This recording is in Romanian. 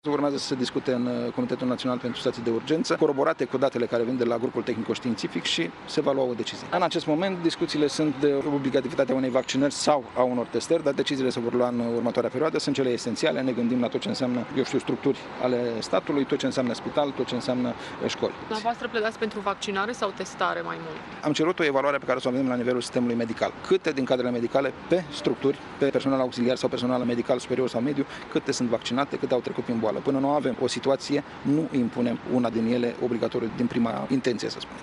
Urmează să se discute în Comitetul Național pentru Situații de Urgență, coroborate cu datele care vin de la grupul tehnico-științific și se va lua o decizie. În acest moment, discuțiile sunt de obligativitatea unei vaccinări sau a unor testări, dar deciziile se vor lua în următoarea perioadă. Sunt cele esențiale, ne gândim la tot ce înseamnă, structuri ale statului, tot ce înseamnă spital, tot ce înseamnă școli. Dumneavoastră pledați pentru vaccinare sau testare mai mult? Am cerut o evaluare pe care o să o avem la nivelul sistemului medical. Câte din cadrele medicale pe structuri, pe personal auxiliar sau personal medical superior sau mediu, câte sunt vaccinate, câte au trecut prin boală. Până nu avem o situație, nu impunem una din ele obligatoriu din prima intenție, să spunem.